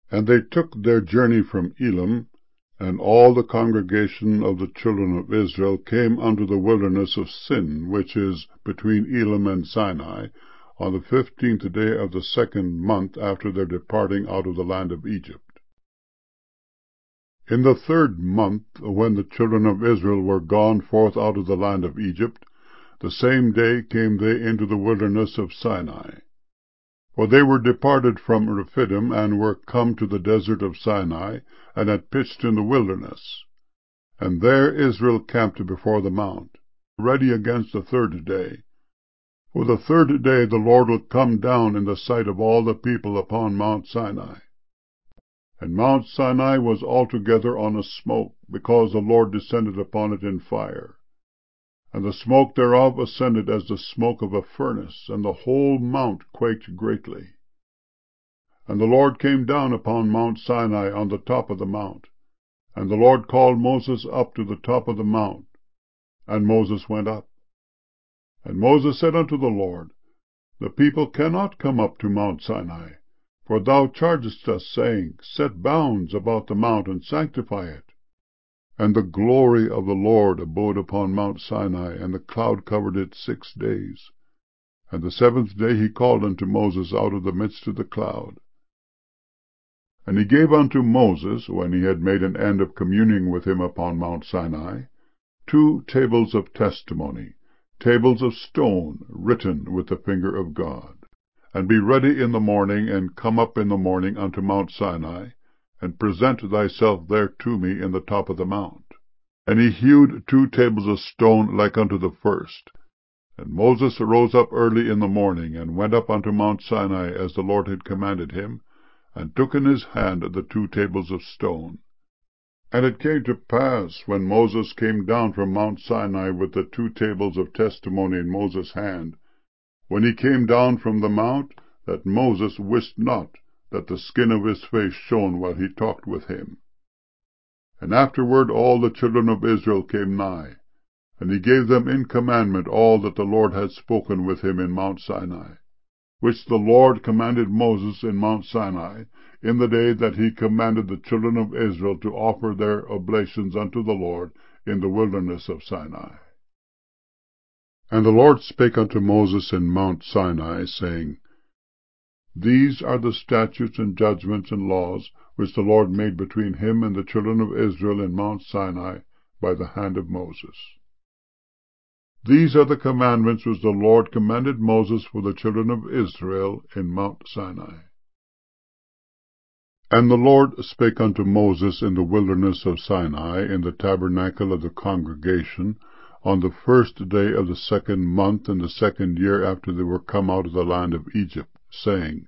And they took their journey from Elim, and all the congregation of the children of Israel came unto the wilderness of Sin, which is between Elim and Sinai, on the 15th day of the 2nd month after their departing out of the land of Egypt. In the 3rd month, when the children of Israel were gone forth out of the land of Egypt, the same day came they into the wilderness of Sinai. For they were departed from Rephidim, and were come to the desert of Sinai, and had pitched in the wilderness. And there Israel camped before the mount, ready against the 3rd day. For the 3rd day the Lord will come down in the sight of all the people upon Mount Sinai. And Mount Sinai was altogether on a smoke, because the Lord descended upon it in fire. And the smoke thereof ascended as the smoke of a furnace, and the whole mount quaked greatly. And the Lord came down upon Mount Sinai on the top of the mount. And the Lord called Moses up to the top of the mount. And Moses went up. And Moses said unto the Lord, The people cannot come up to Mount Sinai, for thou chargest us, saying, Set bounds about the mount, and sanctify it. And the glory of the Lord abode upon Mount Sinai, and the cloud covered it 6 days. And the 7th day he called unto Moses out of the midst of the cloud. And he gave unto Moses, when he had made an end of communing with him upon Mount Sinai, 2 tables of testimony, tables of stone, written with the finger of God. And be ready in the morning, and come up in the morning unto Mount Sinai, and present thyself there to me in the top of the mount. And he hewed 2 tables of stone like unto the first. And Moses arose up early in the morning, and went up unto Mount Sinai, as the Lord had commanded him, and took in his hand the 2 tables of stone. And it came to pass, when Moses came down from Mount Sinai with the 2 tables of testimony in Moses' hand, when he came down from the mount, that Moses wist not that the skin of his face shone while he talked with him. And afterward all the children of Israel came nigh, and he gave them in commandment all that the Lord had spoken with him in Mount Sinai, which the Lord commanded Moses in Mount Sinai, in the day that he commanded the children of Israel to offer their oblations unto the Lord in the wilderness of Sinai. And the Lord spake unto Moses in Mount Sinai, saying, These are the statutes and judgments and laws which the Lord made between him and the children of Israel in Mount Sinai by the hand of Moses. These are the commandments which the Lord commanded Moses for the children of Israel in Mount Sinai. And the Lord spake unto Moses in the wilderness of Sinai, in the tabernacle of the congregation, on the 1st day of the 2nd month in the 2nd year after they were come out of the land of Egypt, saying,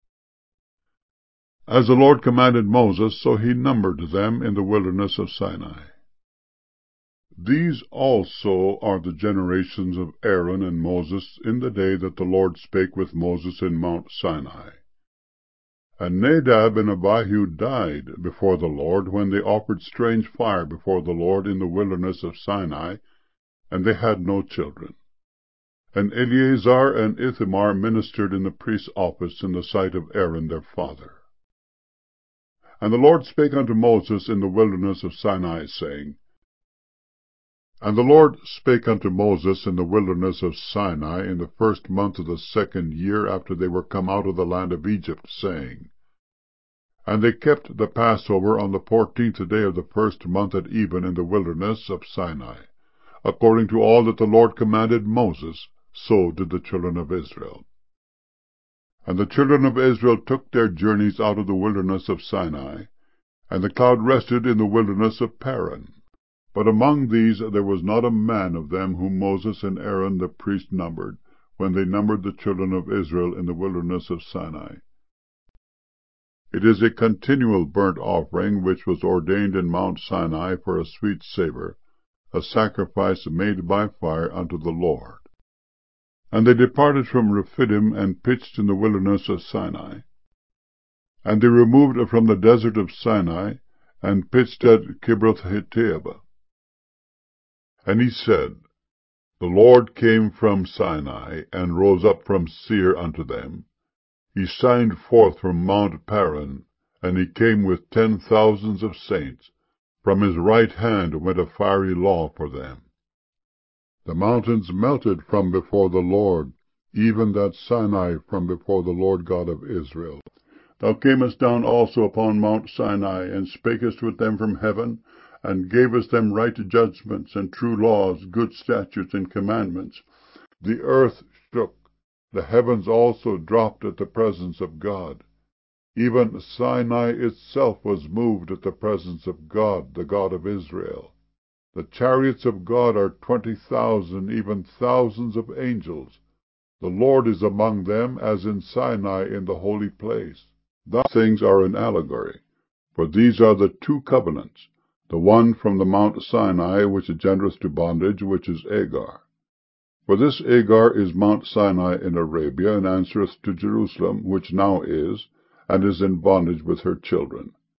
As the Lord commanded Moses, so he numbered them in the wilderness of Sinai. These also are the generations of Aaron and Moses in the day that the Lord spake with Moses in Mount Sinai. And Nadab and Abihu died before the Lord when they offered strange fire before the Lord in the wilderness of Sinai, and they had no children. And Eleazar and Ithamar ministered in the priest's office in the sight of Aaron their father. And the Lord spake unto Moses in the wilderness of Sinai, saying, And the Lord spake unto Moses in the wilderness of Sinai in the 1st month of the 2nd year after they were come out of the land of Egypt, saying, And they kept the Passover on the 14th day of the 1st month at even in the wilderness of Sinai. According to all that the Lord commanded Moses, so did the children of Israel. And the children of Israel took their journeys out of the wilderness of Sinai, and the cloud rested in the wilderness of Paran. But among these there was not a man of them whom Moses and Aaron the priest numbered, when they numbered the children of Israel in the wilderness of Sinai. It is a continual burnt offering which was ordained in Mount Sinai for a sweet savour, a sacrifice made by fire unto the Lord. And they departed from Rephidim, and pitched in the wilderness of Sinai. And they removed from the desert of Sinai, and pitched at Kibroth-Hattaavah. And he said, The Lord came from Sinai, and rose up from Seir unto them. He shined forth from Mount Paran, and he came with 10,000s of saints. From his right hand went a fiery law for them. The mountains melted from before the Lord, even that Sinai from before the Lord God of Israel. Thou camest down also upon Mount Sinai, and spakest with them from heaven, and gavest them right judgments, and true laws, good statutes, and commandments. The earth shook, the heavens also dropped at the presence of God. Even Sinai itself was moved at the presence of God, the God of Israel. The chariots of God are 20,000, even thousands of angels. The Lord is among them, as in Sinai in the holy place. Thus things are an allegory, for these are the two covenants, the one from the Mount Sinai, which engendereth to bondage, which is Agar. For this Agar is Mount Sinai in Arabia, and answereth to Jerusalem, which now is, and is in bondage with her children.